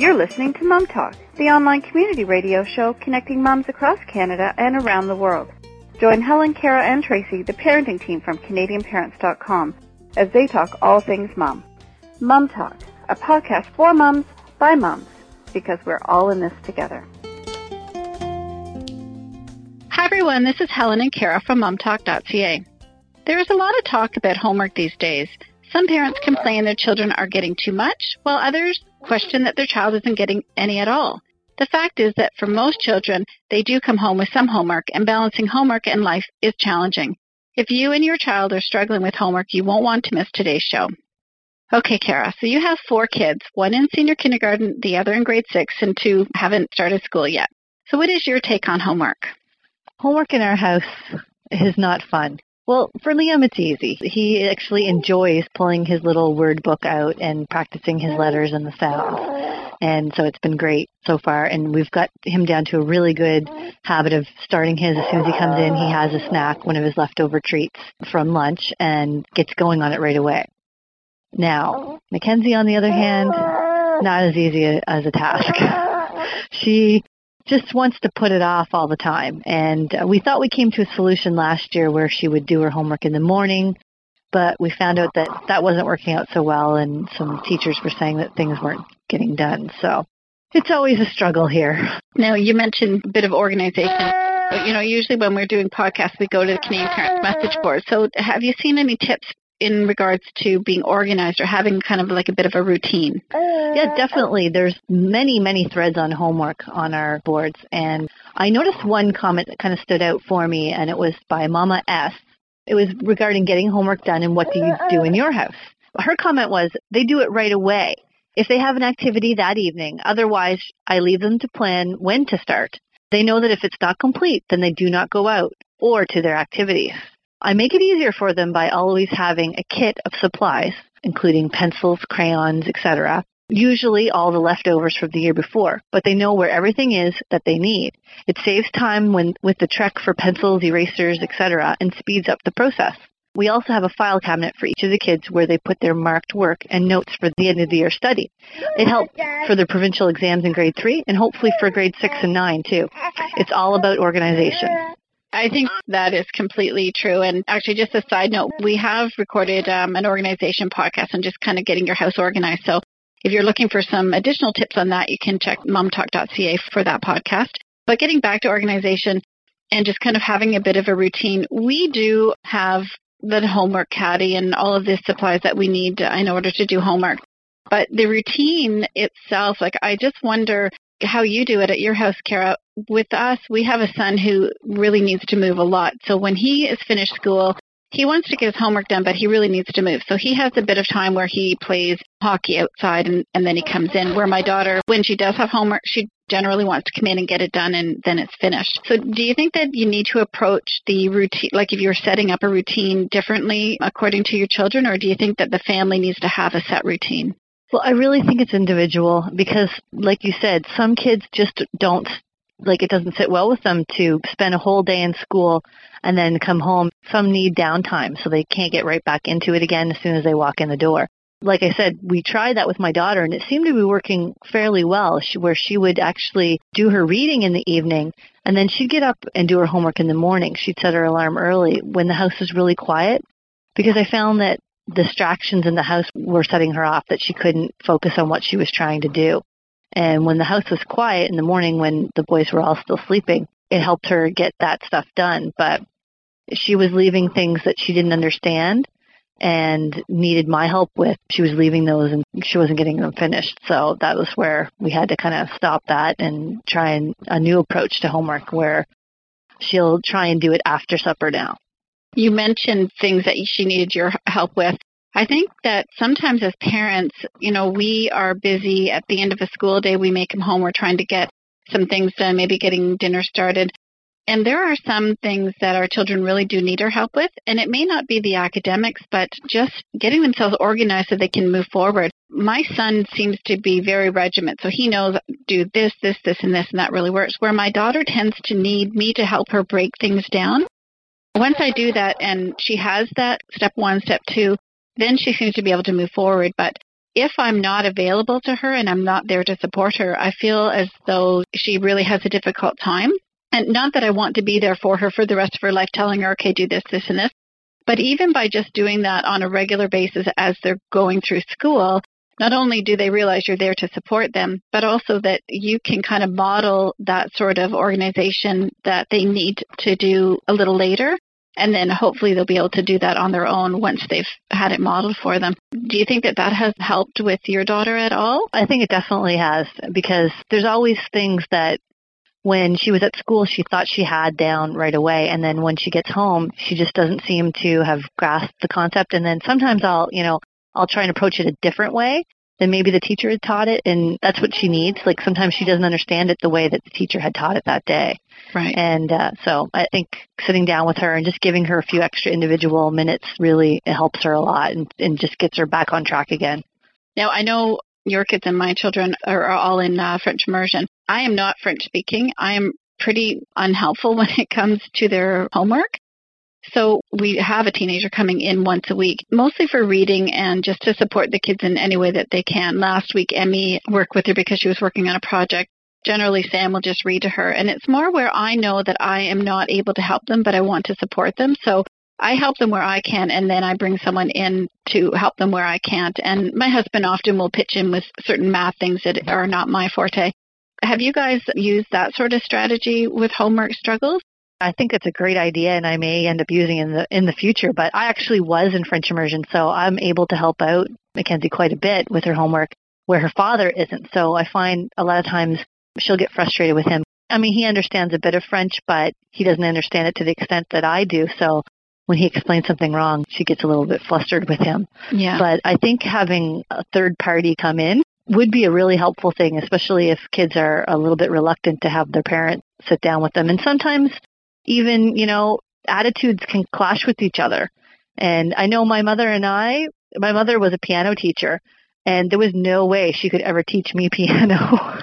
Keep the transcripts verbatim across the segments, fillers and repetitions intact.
You're listening to Mom Talk, the online community radio show connecting moms across Canada and around the world. Join Helen, Kara, and Tracy, the parenting team from Canadian Parents dot com, as they talk all things mom. Mom Talk, a podcast for moms by moms, because we're all in this together. Hi everyone, this is Helen and Kara from Mom Talk dot C A. There is a lot of talk about homework these days. Some parents complain their children are getting too much, while others question that their child isn't getting any at all. The fact is that for most children, they do come home with some homework, and balancing homework and life is challenging. If you and your child are struggling with homework, you won't want to miss today's show. Okay, Kara, so you have four kids, one in senior kindergarten, the other in grade six, and two haven't started school yet. So what is your take on homework? Homework in our house is not fun. Well, for Liam, it's easy. He actually enjoys pulling his little word book out and practicing his letters and the sounds. And so it's been great so far. And we've got him down to a really good habit of starting his as soon as he comes in. He has a snack, one of his leftover treats from lunch, and gets going on it right away. Now, Mackenzie, on the other hand, not as easy as a task. She just wants to put it off all the time. And uh, we thought we came to a solution last year where she would do her homework in the morning, but we found out that that wasn't working out so well, and some teachers were saying that things weren't getting done. So it's always a struggle here. Now, you mentioned a bit of organization. But, you know, usually when we're doing podcasts, we go to the Canadian Parents message board. So have you seen any tips in regards to being organized or having kind of like a bit of a routine? Yeah, definitely. There's many, many threads on homework on our boards. And I noticed one comment that kind of stood out for me, and it was by Mama S. It was regarding getting homework done and what do you do in your house. Her comment was, they do it right away if they have an activity that evening. Otherwise, I leave them to plan when to start. They know that if it's not complete, then they do not go out or to their activities. I make it easier for them by always having a kit of supplies, including pencils, crayons, et cetera, usually all the leftovers from the year before, but they know where everything is that they need. It saves time when with the trek for pencils, erasers, et cetera, and speeds up the process. We also have a file cabinet for each of the kids where they put their marked work and notes for the end of the year study. It helped for the provincial exams in grade three and hopefully for grade six and nine too. It's all about organization. I think that is completely true. And actually, just a side note, we have recorded um, an organization podcast on just kind of getting your house organized. So if you're looking for some additional tips on that, you can check Mom Talk dot C A for that podcast. But getting back to organization and just kind of having a bit of a routine, we do have the homework caddy and all of the supplies that we need in order to do homework. But the routine itself, like I just wonder how you do it at your house, Kara. With us, we have a son who really needs to move a lot. So when he is finished school, he wants to get his homework done, but he really needs to move. So he has a bit of time where he plays hockey outside and, and then he comes in. Where my daughter, when she does have homework, she generally wants to come in and get it done and then it's finished. So do you think that you need to approach the routine, like if you're setting up a routine differently according to your children, or do you think that the family needs to have a set routine? Well, I really think it's individual because, like you said, some kids just don't, like it doesn't sit well with them to spend a whole day in school and then come home. Some need downtime so they can't get right back into it again as soon as they walk in the door. Like I said, we tried that with my daughter and it seemed to be working fairly well, where she would actually do her reading in the evening and then she'd get up and do her homework in the morning. She'd set her alarm early when the house was really quiet, because I found that distractions in the house were setting her off, that she couldn't focus on what she was trying to do. And when the house was quiet in the morning, when the boys were all still sleeping, it helped her get that stuff done. But she was leaving things that she didn't understand and needed my help with. She was leaving those and she wasn't getting them finished. So that was where we had to kind of stop that and try and, a new approach to homework where she'll try and do it after supper now. You mentioned things that she needed your help with. I think that sometimes as parents, you know, we are busy at the end of a school day. We make them home. We're trying to get some things done, maybe getting dinner started. And there are some things that our children really do need our help with. And it may not be the academics, but just getting themselves organized so they can move forward. My son seems to be very regimented. So he knows, do this, this, this, and this, and that really works. Where my daughter tends to need me to help her break things down. Once I do that and she has that step one, step two, then she seems to be able to move forward. But if I'm not available to her and I'm not there to support her, I feel as though she really has a difficult time. And not that I want to be there for her for the rest of her life, telling her, okay, do this, this, and this. But even by just doing that on a regular basis as they're going through school, not only do they realize you're there to support them, but also that you can kind of model that sort of organization that they need to do a little later. And then hopefully they'll be able to do that on their own once they've had it modeled for them. Do you think that that has helped with your daughter at all? I think it definitely has, because there's always things that when she was at school, she thought she had down right away. And then when she gets home, she just doesn't seem to have grasped the concept. And then sometimes I'll, you know, I'll try and approach it a different way than maybe the teacher had taught it. And that's what she needs. Like sometimes she doesn't understand it the way that the teacher had taught it that day. Right. And uh, so I think sitting down with her and just giving her a few extra individual minutes really helps her a lot and, and just gets her back on track again. Now, I know your kids and my children are, are all in uh, French immersion. I am not French speaking. I am pretty unhelpful when it comes to their homework. So we have a teenager coming in once a week, mostly for reading and just to support the kids in any way that they can. Last week, Emmy worked with her because she was working on a project. Generally, Sam will just read to her. And it's more where I know that I am not able to help them, but I want to support them. So I help them where I can, and then I bring someone in to help them where I can't. And my husband often will pitch in with certain math things that are not my forte. Have you guys used that sort of strategy with homework struggles? I think it's a great idea, and I may end up using it in the in the future. But I actually was in French immersion, so I'm able to help out Mackenzie quite a bit with her homework where her father isn't. So I find a lot of times she'll get frustrated with him. I mean, he understands a bit of French, but he doesn't understand it to the extent that I do. So when he explains something wrong, she gets a little bit flustered with him. Yeah. But I think having a third party come in would be a really helpful thing, especially if kids are a little bit reluctant to have their parent sit down with them. And sometimes even, you know, attitudes can clash with each other. And I know my mother and I, my mother was a piano teacher, and there was no way she could ever teach me piano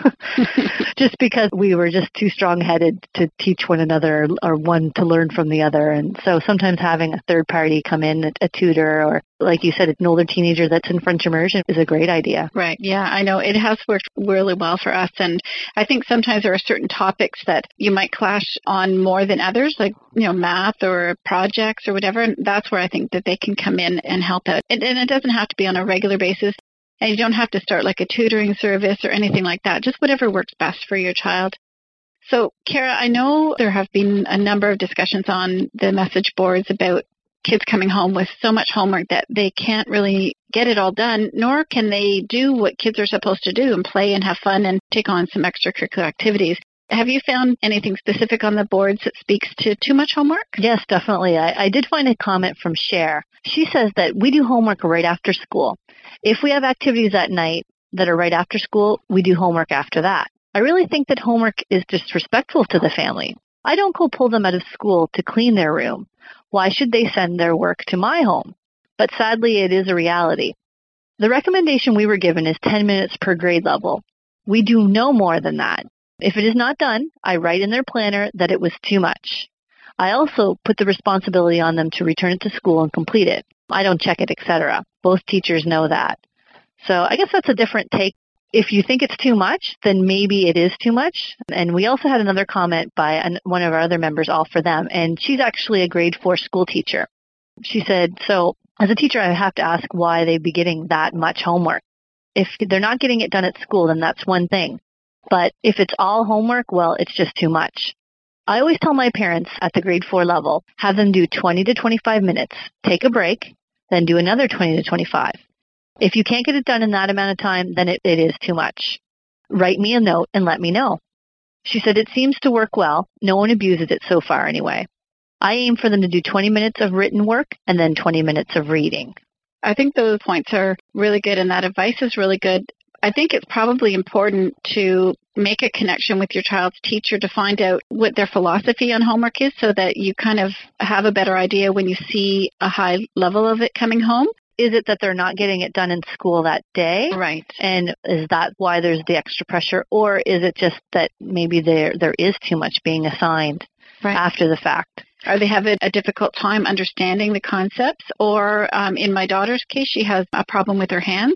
just because we were just too strong-headed to teach one another or one to learn from the other. And so sometimes having a third party come in, a tutor, or like you said, an older teenager that's in French immersion is a great idea. Right. Yeah, I know. It has worked really well for us. And I think sometimes there are certain topics that you might clash on more than others, like, you know, math or projects or whatever. And that's where I think that they can come in and help out. And, and it doesn't have to be on a regular basis. And you don't have to start like a tutoring service or anything like that, just whatever works best for your child. So, Kara, I know there have been a number of discussions on the message boards about kids coming home with so much homework that they can't really get it all done, nor can they do what kids are supposed to do and play and have fun and take on some extracurricular activities. Have you found anything specific on the boards that speaks to too much homework? Yes, definitely. I, I did find a comment from Cher. She says that we do homework right after school. If we have activities at night that are right after school, we do homework after that. I really think that homework is disrespectful to the family. I don't go pull them out of school to clean their room. Why should they send their work to my home? But sadly, it is a reality. The recommendation we were given is ten minutes per grade level. We do no more than that. If it is not done, I write in their planner that it was too much. I also put the responsibility on them to return it to school and complete it. I don't check it, et cetera. Both teachers know that. So I guess that's a different take. If you think it's too much, then maybe it is too much. And we also had another comment by an, one of our other members, All for Them, and she's actually a grade four school teacher. She said, so as a teacher, I have to ask why they'd be getting that much homework. If they're not getting it done at school, then that's one thing. But if it's all homework, well, it's just too much. I always tell my parents at the grade four level, have them do twenty to twenty-five minutes, take a break, then do another twenty to twenty-five. If you can't get it done in that amount of time, then it, it is too much. Write me a note and let me know. She said it seems to work well. No one abuses it so far anyway. I aim for them to do twenty minutes of written work and then twenty minutes of reading. I think those points are really good, and that advice is really good. I think it's probably important to make a connection with your child's teacher to find out what their philosophy on homework is so that you kind of have a better idea when you see a high level of it coming home. Is it that they're not getting it done in school that day? Right. And is that why there's the extra pressure? Or is it just that maybe there there is too much being assigned right. after the fact? Or they have a, a difficult time understanding the concepts? Or um, in my daughter's case, she has a problem with her hands.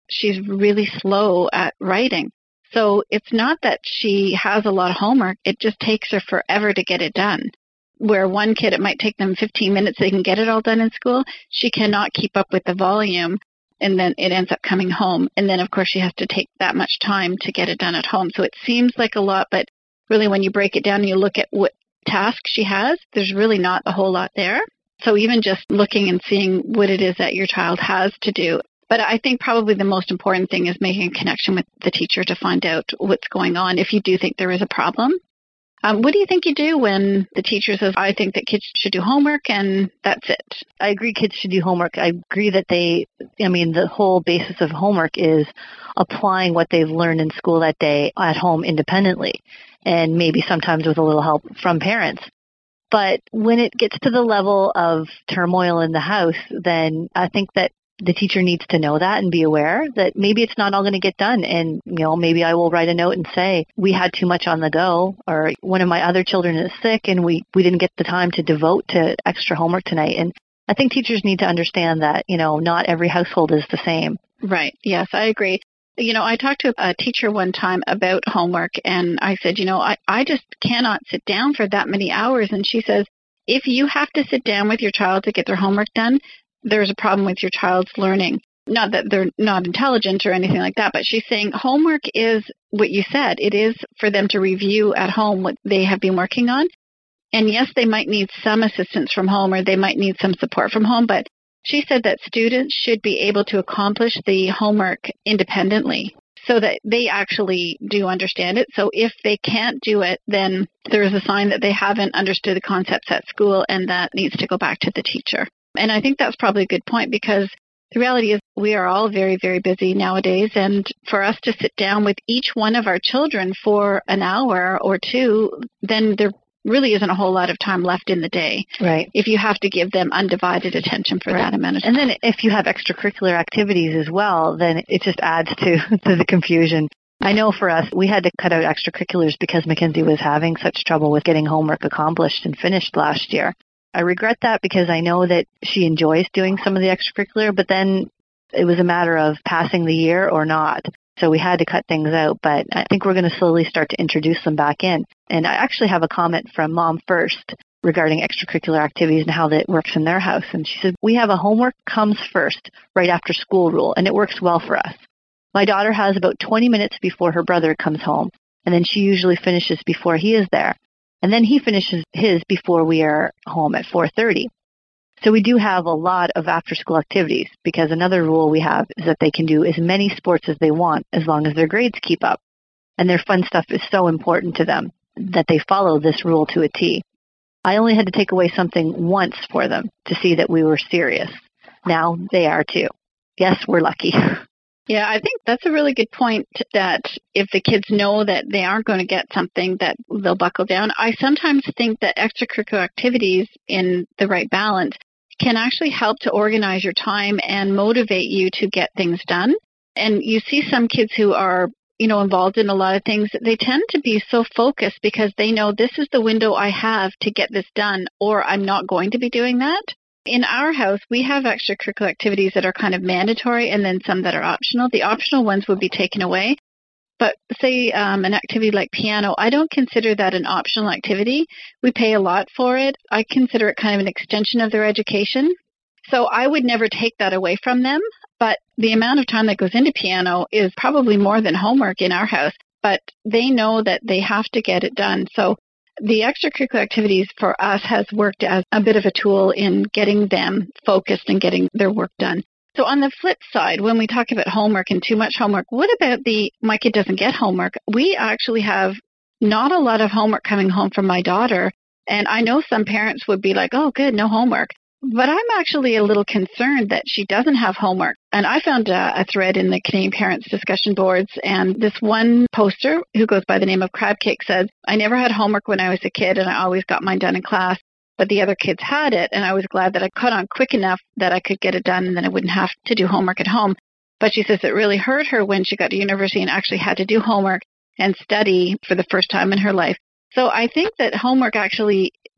she's really slow at writing. So it's not that she has a lot of homework. It just takes her forever to get it done. Where one kid, it might take them fifteen minutes, they can get it all done in school. She cannot keep up with the volume, and then it ends up coming home. And then, of course, she has to take that much time to get it done at home. So it seems like a lot, but really when you break it down and you look at what task she has, there's really not a whole lot there. So even just looking and seeing what it is that your child has to do. But I think probably the most important thing is making a connection with the teacher to find out what's going on if you do think there is a problem. Um, what do you think you do when the teacher says, I think that kids should do homework and that's it? I agree kids should do homework. I agree that they, I mean, the whole basis of homework is applying what they've learned in school that day at home independently, and maybe sometimes with a little help from parents. But when it gets to the level of turmoil in the house, then I think that the teacher needs to know that and be aware that maybe it's not all going to get done. And, you know, maybe I will write a note and say, we had too much on the go, or one of my other children is sick and we, we didn't get the time to devote to extra homework tonight. And I think teachers need to understand that, you know, not every household is the same. Right. Yes, I agree. You know, I talked to a teacher one time about homework, and I said, you know, I, I just cannot sit down for that many hours. And she says, if you have to sit down with your child to get their homework done, there's a problem with your child's learning. Not that they're not intelligent or anything like that, but she's saying homework is what you said. It is for them to review at home what they have been working on. And yes, they might need some assistance from home, or they might need some support from home, but she said that students should be able to accomplish the homework independently so that they actually do understand it. So if they can't do it, then there is a sign that they haven't understood the concepts at school, and that needs to go back to the teacher. And I think that's probably a good point, because the reality is we are all very, very busy nowadays. And for us to sit down with each one of our children for an hour or two, then there really isn't a whole lot of time left in the day. Right. If you have to give them undivided attention for right. that amount of time. And then if you have extracurricular activities as well, then it just adds to, to the confusion. I know for us, we had to cut out extracurriculars because Mackenzie was having such trouble with getting homework accomplished and finished last year. I regret that because I know that she enjoys doing some of the extracurricular, but then it was a matter of passing the year or not. So we had to cut things out, but I think we're going to slowly start to introduce them back in. And I actually have a comment from Mom First regarding extracurricular activities and how that works in their house. And she said, we have a homework comes first right after school rule, and it works well for us. My daughter has about twenty minutes before her brother comes home, and then she usually finishes before he is there. And then he finishes his before we are home at four thirty. So we do have a lot of after-school activities, because another rule we have is that they can do as many sports as they want as long as their grades keep up. And their fun stuff is so important to them that they follow this rule to a T. I only had to take away something once for them to see that we were serious. Now they are too. Yes, we're lucky. Yeah, I think that's a really good point, that if the kids know that they aren't going to get something, that they'll buckle down. I sometimes think that extracurricular activities in the right balance can actually help to organize your time and motivate you to get things done. And you see some kids who are, you know, involved in a lot of things, they tend to be so focused because they know this is the window I have to get this done, or I'm not going to be doing that. In our house, we have extracurricular activities that are kind of mandatory and then some that are optional. The optional ones would be taken away. But say um, an activity like piano, I don't consider that an optional activity. We pay a lot for it. I consider it kind of an extension of their education. So I would never take that away from them. But the amount of time that goes into piano is probably more than homework in our house. But they know that they have to get it done. So the extracurricular activities for us has worked as a bit of a tool in getting them focused and getting their work done. So on the flip side, when we talk about homework and too much homework, what about the, my kid doesn't get homework? We actually have not a lot of homework coming home from my daughter. And I know some parents would be like, oh, good, no homework. But I'm actually a little concerned that she doesn't have homework. And I found a, a thread in the Canadian Parents discussion boards, and this one poster who goes by the name of Crab Cake says, I never had homework when I was a kid, and I always got mine done in class. But the other kids had it, and I was glad that I caught on quick enough that I could get it done, and then I wouldn't have to do homework at home. But she says it really hurt her when she got to university and actually had to do homework and study for the first time in her life. So I think that homework actually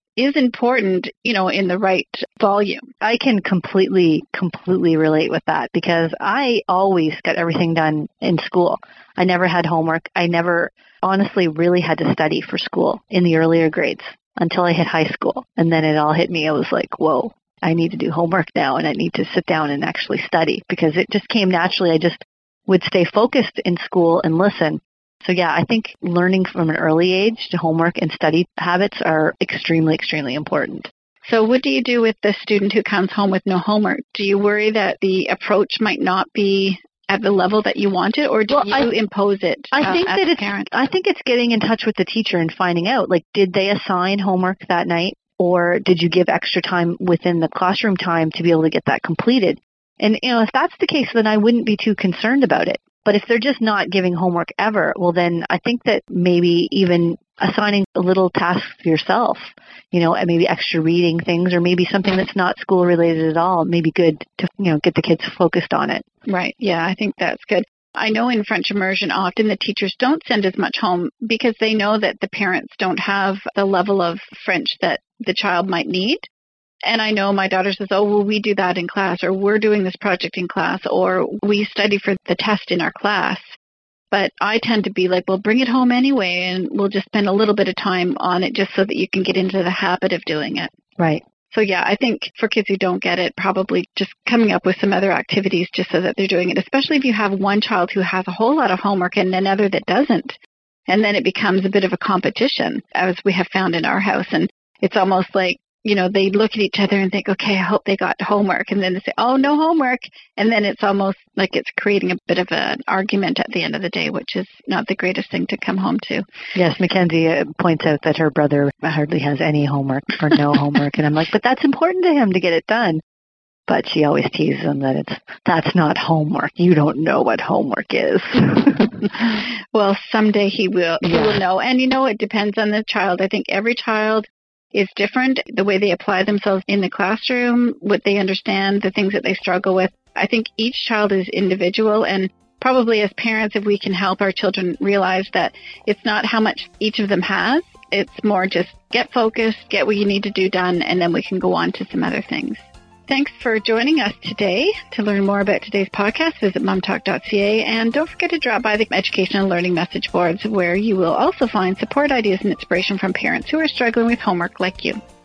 is important, you know, in the right volume. I can completely, completely relate with that because I always got everything done in school. I never had homework. I never honestly really had to study for school in the earlier grades until I hit high school. And then it all hit me. I was like, whoa, I need to do homework now and I need to sit down and actually study because it just came naturally. I just would stay focused in school and listen. So yeah, I think learning from an early age to homework and study habits are extremely, extremely important. So what do you do with the student who comes home with no homework? Do you worry that the approach might not be at the level that you want it, or do well, you I, impose it I uh, think as that a it's, parent? I think it's getting in touch with the teacher and finding out, like, did they assign homework that night, or did you give extra time within the classroom time to be able to get that completed? And, you know, if that's the case, then I wouldn't be too concerned about it. But if they're just not giving homework ever, well, then I think that maybe even assigning a little task for yourself, you know, and maybe extra reading things or maybe something that's not school related at all may be good to, you know, get the kids focused on it. Right. Yeah, I think that's good. I know in French immersion, often the teachers don't send as much home because they know that the parents don't have the level of French that the child might need. And I know my daughter says, oh, well, we do that in class, or we're doing this project in class, or we study for the test in our class. But I tend to be like, well, bring it home anyway, and we'll just spend a little bit of time on it just so that you can get into the habit of doing it. Right. So, yeah, I think for kids who don't get it, probably just coming up with some other activities just so that they're doing it, especially if you have one child who has a whole lot of homework and another that doesn't. And then it becomes a bit of a competition, as we have found in our house. And it's almost like, you know, they look at each other and think, okay, I hope they got homework. And then they say, oh, no homework. And then it's almost like it's creating a bit of an argument at the end of the day, which is not the greatest thing to come home to. Yes, Mackenzie uh, points out that her brother hardly has any homework or no homework. And I'm like, but that's important to him to get it done. But she always teases him that it's that's not homework. You don't know what homework is. Well, someday he will. Yeah. He will know. And, you know, it depends on the child. I think every child is different, the way they apply themselves in the classroom, what they understand, the things that they struggle with. I think each child is individual, and probably as parents, if we can help our children realize that it's not how much each of them has, it's more just get focused, get what you need to do done, and then we can go on to some other things. Thanks for joining us today. To learn more about today's podcast, visit mom talk dot c a, and don't forget to drop by the Education and Learning message boards, where you will also find support, ideas, and inspiration from parents who are struggling with homework like you.